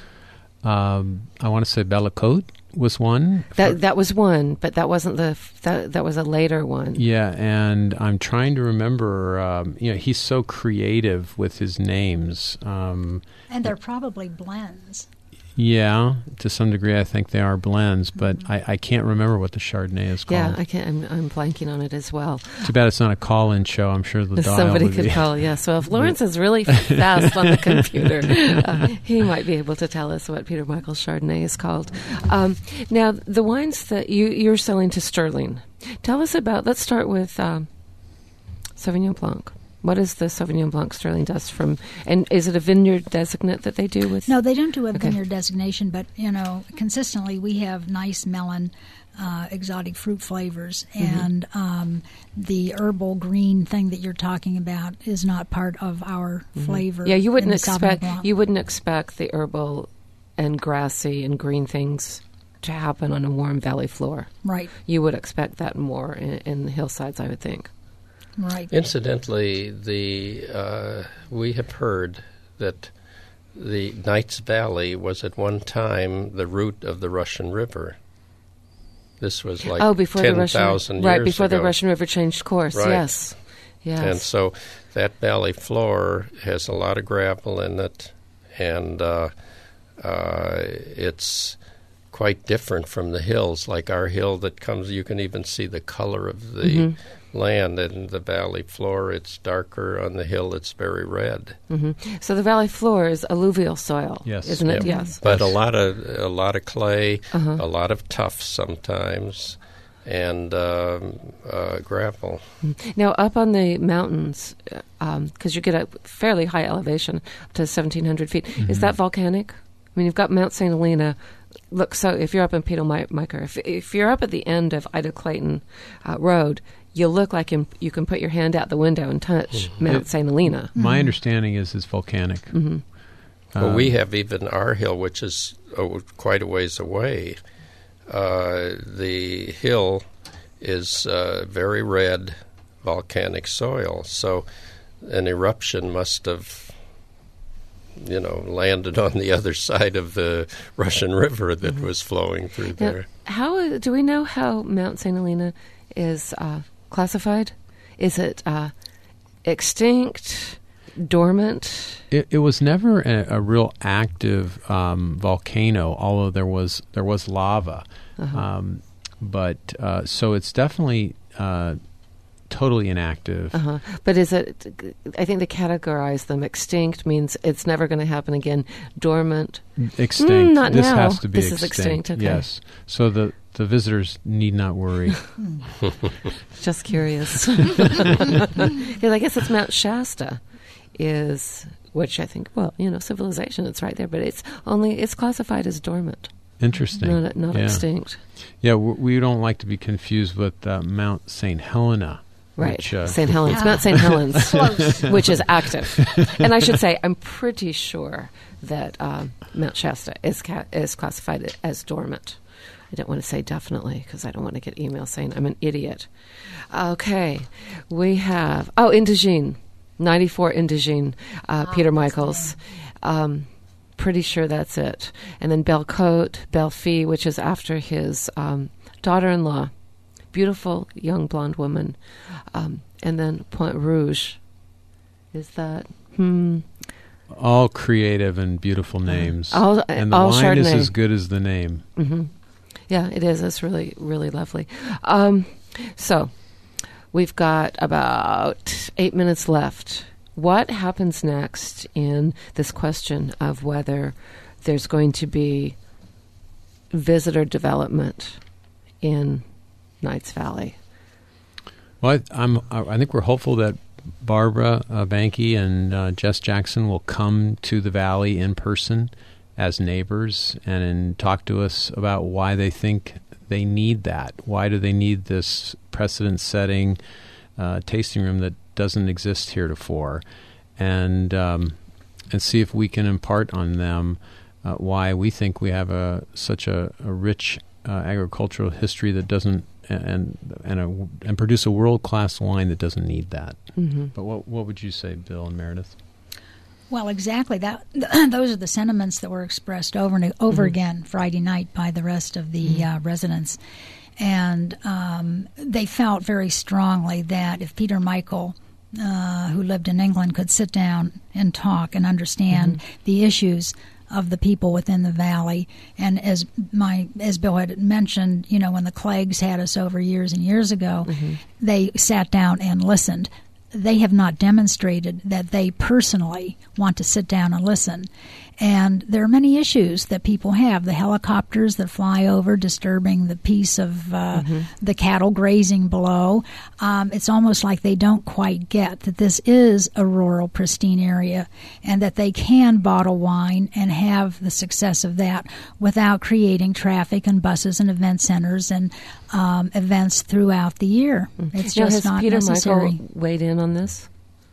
Um, I want to say Belle Côte was one. That that was one, but that wasn't the f- that that was a later one. Yeah, and I'm trying to remember. Um, you know, he's so creative with his names. Um, and they're probably blends. Yeah, to some degree, I think they are blends, but mm-hmm. I, I can't remember what the Chardonnay is called. Yeah, I can't. I'm, I'm blanking on it as well. Too bad it's not a call-in show. I'm sure the dial somebody would could be. call. Yes. Well, if Lawrence is really fast on the computer, uh, he might be able to tell us what Peter Michael's Chardonnay is called. Um, now, the wines that you you're selling to Sterling. Tell us about. Let's start with um, Sauvignon Blanc. What is the Sauvignon Blanc Sterling does from, and is it a vineyard designate that they do with? No, they don't do a okay. vineyard designation, but, you know, consistently we have nice melon, uh, exotic fruit flavors, Mm-hmm. and um, the herbal green thing that you're talking about is not part of our Mm-hmm. flavor. Yeah, you wouldn't in the Sauvignon expect Blanc. you wouldn't expect the herbal and grassy and green things to happen on a warm valley floor. Right. You would expect that more in, in the hillsides, I would think. Right. Incidentally, the uh, we have heard that the Knights Valley was at one time the route of the Russian River. This was like oh, before ten the Russian, thousand years right before ago. the Russian River changed course. Right. Yes, yes. And so that valley floor has a lot of gravel in it, and uh, uh, it's quite different from the hills. Like our hill that comes, you can even see the color of the mm-hmm. land. And the valley floor, it's darker. On the hill, it's very red. Mm-hmm. So the valley floor is alluvial soil, yes, isn't it? Yeah. Yes, but a lot of a lot of clay, uh-huh. a lot of tuff sometimes, and um, uh, gravel. Now, up on the mountains, because um, you get a fairly high elevation, up to seventeen hundred feet, mm-hmm. is that volcanic? I mean, you've got Mount Saint Helena. Look, so if you're up in Peter Michael, if, if you're up at the end of Ida Clayton uh, Road, you look like you, you can put your hand out the window and touch mm-hmm. Mount Saint Helena. My mm-hmm. understanding is it's volcanic. Mm-hmm. Well, um, we have even our hill, which is oh, quite a ways away. Uh, the hill is uh, very red volcanic soil, so an eruption must have, you know, landed on the other side of the Russian River that mm-hmm. was flowing through now, there. How do we know how Mount Saint Helena is uh, classified? Is it uh, extinct, dormant? It, it was never a, a real active um, volcano, although there was there was lava. Uh-huh. Um, but uh, so it's definitely uh, totally inactive. Uh-huh. But is it? I think they categorize them. Extinct means it's never going to happen again. Dormant, extinct. Mm, not this now. has to be this extinct. is extinct. Okay. Yes. So the the visitors need not worry. Just curious. Because I guess it's Mount Shasta, is which I think. Well, you know, civilization. It's right there, but it's only it's classified as dormant. Interesting. Not, not yeah. extinct. Yeah, we don't like to be confused with uh, Mount Saint Helena. Right, which, uh, Saint Helens. Mount Saint Helens, which is active. And I should say, I'm pretty sure that uh, Mount Shasta is ca- is classified as dormant. I don't want to say definitely because I don't want to get emails saying I'm an idiot. Okay, we have, oh, Indigene, ninety-four Indigene, uh, oh, Peter Michaels. Um, pretty sure that's it. And then Belle Côte, Belle Fille, which is after his um, daughter-in-law. Beautiful young blonde woman. Um, and then Point Rouge. Is that, hmm. All creative and beautiful names. All, and the all wine Chardonnay. is as good as the name. Mm-hmm. Yeah, it is. It's really, really lovely. Um, so, we've got about eight minutes left. What happens next in this question of whether there's going to be visitor development in Knights Valley? Well, I, I'm. I think we're hopeful that Barbara uh, Banke and uh, Jess Jackson will come to the valley in person as neighbors and, and talk to us about why they think they need that. Why do they need this precedent-setting uh, tasting room that doesn't exist heretofore? and um, and see if we can impart on them uh, why we think we have a such a, a rich uh, agricultural history that doesn't and and a, and produce a world class wine that doesn't need that. Mm-hmm. But what what would you say, Bill and Meredith? Well, exactly. That those are the sentiments that were expressed over and over mm-hmm. again Friday night by the rest of the mm-hmm. uh, residents, and um, they felt very strongly that if Peter Michael, uh, who lived in England, could sit down and talk and understand mm-hmm. the issues of the people within the valley, and as my as Bill had mentioned, you know, when the Cleggs had us over years and years ago, mm-hmm. they sat down and listened. They have not demonstrated that they personally want to sit down and listen. And there are many issues that people have. The helicopters that fly over, disturbing the peace of uh, mm-hmm. the cattle grazing below. Um, it's almost like they don't quite get that this is a rural, pristine area and that they can bottle wine and have the success of that without creating traffic and buses and event centers and um, events throughout the year. Mm-hmm. It's now, just has not Peter necessary. Michael weighed in on this?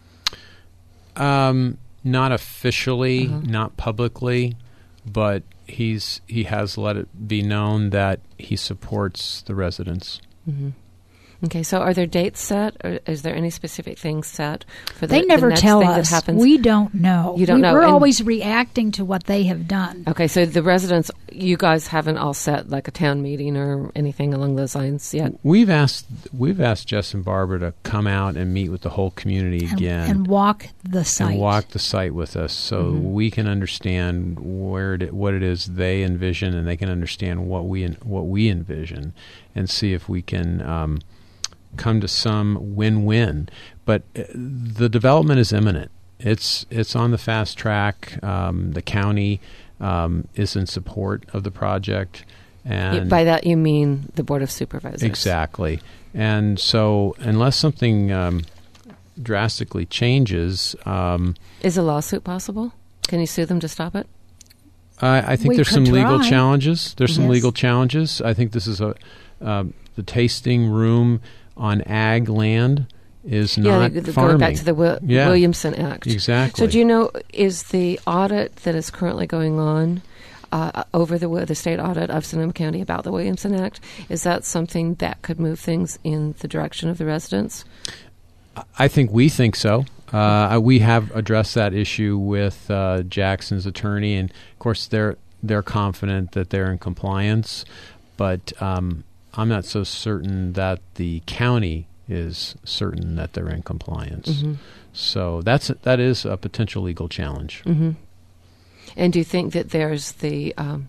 Um. Not officially, uh-huh. not publicly, but he's he has let it be known that he supports the residents. Mm-hmm. Okay, so are there dates set, or is there any specific things set for the, they never the next tell thing us. that happens? We don't know. You don't we, know. We're and always reacting to what they have done. Okay, so the residents, you guys haven't all set like a town meeting or anything along those lines yet? We've asked we've asked Jess and Barbara to come out and meet with the whole community and, again. And walk the site. And walk the site with us so mm-hmm. we can understand where it, what it is they envision, and they can understand what we what we envision, and see if we can um, come to some win-win. But uh, the development is imminent. It's it's on the fast track. Um, the county um, is in support of the project, and by that you mean the Board of Supervisors. Exactly. And so, unless something um, drastically changes, um, is a lawsuit possible? Can you sue them to stop it? I, I think we there's some try. legal challenges. There's yes. some legal challenges. I think this is a uh, the tasting room on ag land is yeah, not the, the, farming. Going back to the Wi- yeah. Williamson Act. Exactly. So do you know, is the audit that is currently going on uh, over the the state audit of Sonoma County about the Williamson Act, is that something that could move things in the direction of the residents? I think we think so. Uh, we have addressed that issue with uh, Jackson's attorney, and of course they're they're confident that they're in compliance, but um, I'm not so certain that the county is certain that they're in compliance. Mm-hmm. So that's that is a potential legal challenge. Mm-hmm. And do you think that there's the um,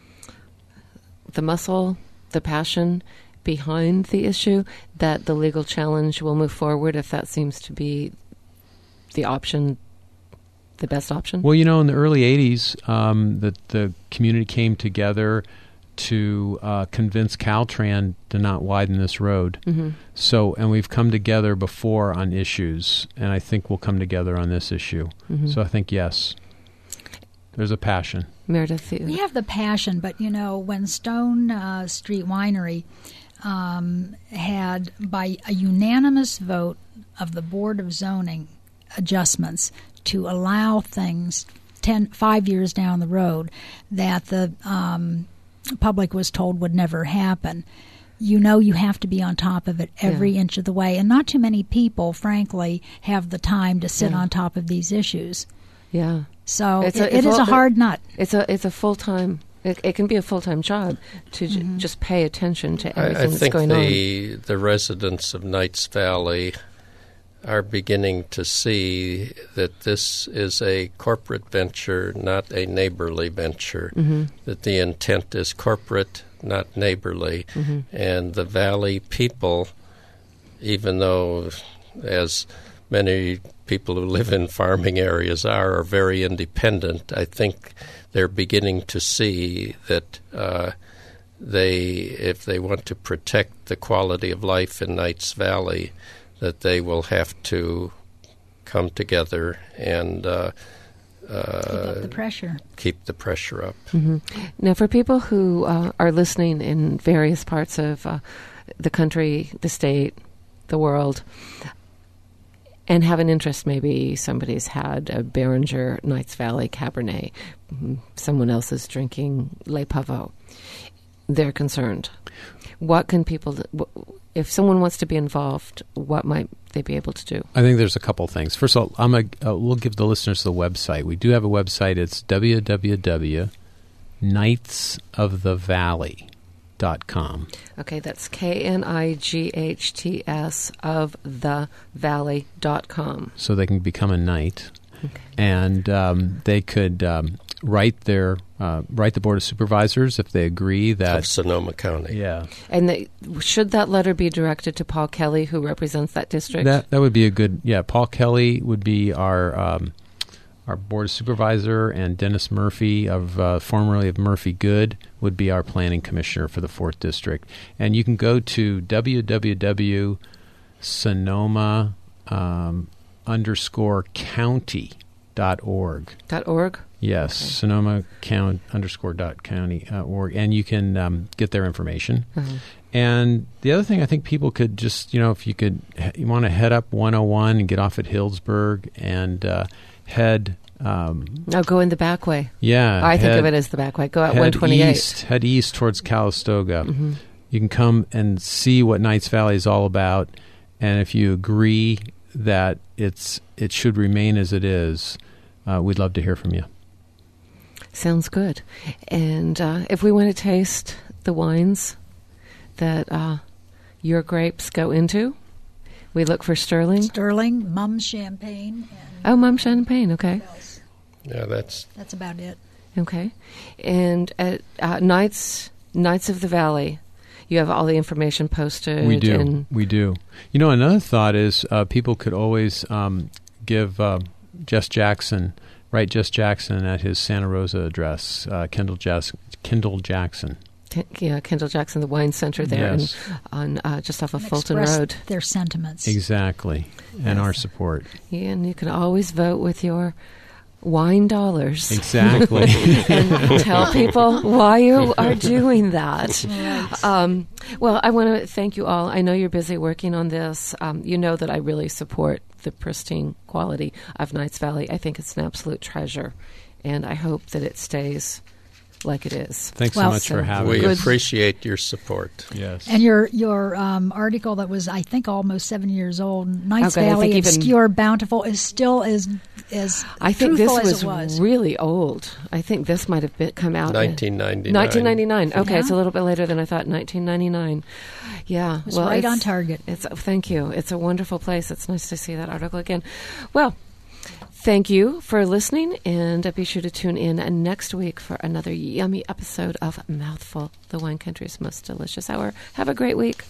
the muscle, the passion behind the issue, that the legal challenge will move forward if that seems to be the option, the best option? Well, you know, in the early eighties, um, the, the community came together to uh, convince Caltrans to not widen this road. Mm-hmm. So, and we've come together before on issues, and I think we'll come together on this issue. Mm-hmm. So I think, yes, there's a passion. Meredith? We have the passion, but, you know, when Stone uh, Street Winery um, had, by a unanimous vote of the Board of Zoning adjustments, to allow things ten, five years down the road that the um, public was told would never happen, you know you have to be on top of it every yeah. inch of the way. And not too many people, frankly, have the time to sit yeah. on top of these issues. Yeah. So it's it, a, it is a hard nut. It's a it's a full-time, it, it can be a full-time job to mm-hmm. j- just pay attention to everything I, I that's think going the, on. the residents of Knights Valley are beginning to see that this is a corporate venture, not a neighborly venture, mm-hmm. that the intent is corporate, not neighborly. Mm-hmm. And the Valley people, even though, as many people who live in farming areas are, are very independent, I think they're beginning to see that uh, they, if they want to protect the quality of life in Knights Valley, that they will have to come together and uh, uh, keep up the pressure. Keep the pressure up. Mm-hmm. Now, for people who uh, are listening in various parts of uh, the country, the state, the world, and have an interest. Maybe somebody's had a Beringer Knights Valley Cabernet. Someone else is drinking Le Pavot. They're concerned. What can people, if someone wants to be involved, what might they be able to do? I think there's a couple things. First of all, I'm a, uh, we'll give the listeners the website. We do have a website. It's w w w dot knights of the valley dot com. Okay, that's K N I G H T S of the valley dot com. So they can become a knight. Okay. And um, they could um, write their uh, write the Board of Supervisors if they agree that... Of Sonoma County. Yeah. And they, should that letter be directed to Paul Kelly, who represents that district? That that would be a good... Yeah, Paul Kelly would be our... Um, our Board of Supervisor, and Dennis Murphy, of uh, formerly of Murphy Good, would be our Planning Commissioner for the fourth District. And you can go to w w w dot sonoma um, underscore county dot org. Dot org? Yes, okay. Sonoma count underscore dot county uh, org, and you can um, get their information. Uh-huh. And the other thing, I think people could just, you know, if you could, you want to head up one oh one and get off at Hillsburg and uh, head. Um, oh, go in the back way. Yeah. I head, think of it as the back way. Go out head one twenty-eight. East, head east towards Calistoga. Mm-hmm. You can come and see what Knights Valley is all about. And if you agree that it's it should remain as it is, uh, we'd love to hear from you. Sounds good. And uh, if we want to taste the wines that uh, your grapes go into, we look for Sterling. Sterling, Mum's Champagne. And oh, Mum's Champagne, okay. Yeah, that's... That's about it. Okay. And at uh, Knights, Knights of the Valley, you have all the information posted. We do. And we do. You know, another thought is uh, people could always um, give uh, Jess Jackson, write Jess Jackson at his Santa Rosa address, uh, Kendall, Jas- Kendall Jackson. Yeah, Kendall Jackson, the wine center there, yes. in, on uh, just off of and Fulton express Road. Their sentiments. Exactly, and yes. our support. Yeah, and you can always vote with your wine dollars. Exactly. And tell people why you are doing that. Right. Um, well, I want to thank you all. I know you're busy working on this. Um, you know that I really support the pristine quality of Knights Valley. I think it's an absolute treasure, and I hope that it stays like it is. Thanks well, so much so for having we us. We appreciate your support. Yes. And your your um, article that was, I think, almost seven years old, Knights oh, God, Valley, Obscure, even, Bountiful, is still as as I think this was, was really old. I think this might have been, come out nineteen ninety-nine. In nineteen ninety-nine. Okay, yeah. It's a little bit later than I thought. nineteen ninety-nine. Yeah. It was well, right on target. It's thank you. It's a wonderful place. It's nice to see that article again. Well, thank you for listening, and be sure to tune in next week for another yummy episode of Mouthful, the Wine Country's most delicious hour. Have a great week.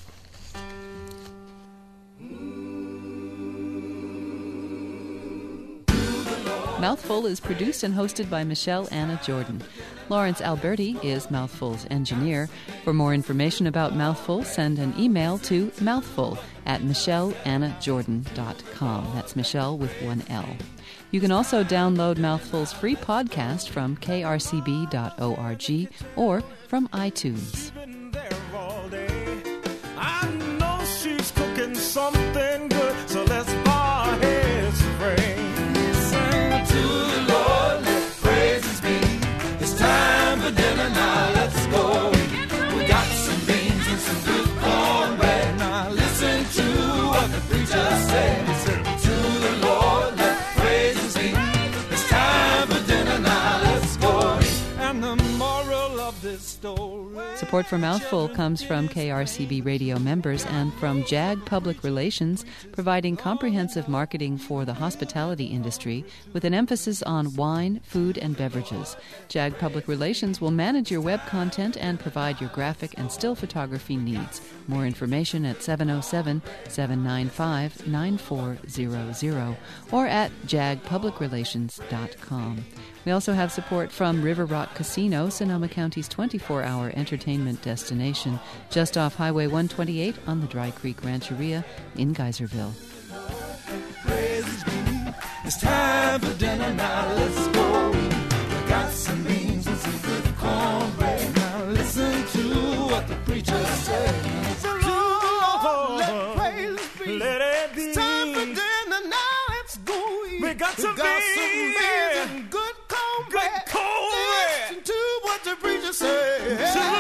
Mouthful is produced and hosted by Michelle Anna Jordan. Lawrence Alberti is Mouthful's engineer. For more information about Mouthful, send an email to mouthful at michelle anna jordan dot com. That's Michelle with one L. You can also download Mouthful's free podcast from k r c b dot org or from iTunes. I know she's cooking something good, so let's bow our heads and pray. Sing to the Lord, let praises be. It's time for dinner now, let's go. We got some beans and some good cornbread. Now listen to what the preacher said. He said, to the Lord, let praises be. It's time for dinner now, let's go. And the moral of this story. Support for Mouthful comes from K R C B radio members and from JAG Public Relations, providing comprehensive marketing for the hospitality industry with an emphasis on wine, food, and beverages. JAG Public Relations will manage your web content and provide your graphic and still photography needs. More information at seven oh seven, seven nine five, nine four zero zero or at jag public relations dot com. We also have support from River Rock Casino, Sonoma County's twenty-four hour entertainment destination, just off Highway one twenty-eight on the Dry Creek Rancheria in Geyserville. It's time for dinner now, let's go. We got some beans and some good cornbread. Now listen to what the preacher said. So Lord, let praise be. Let it be. It's time for dinner now. some got beans. some beans and good cornbread. Good cornbread. Listen to what the preacher says.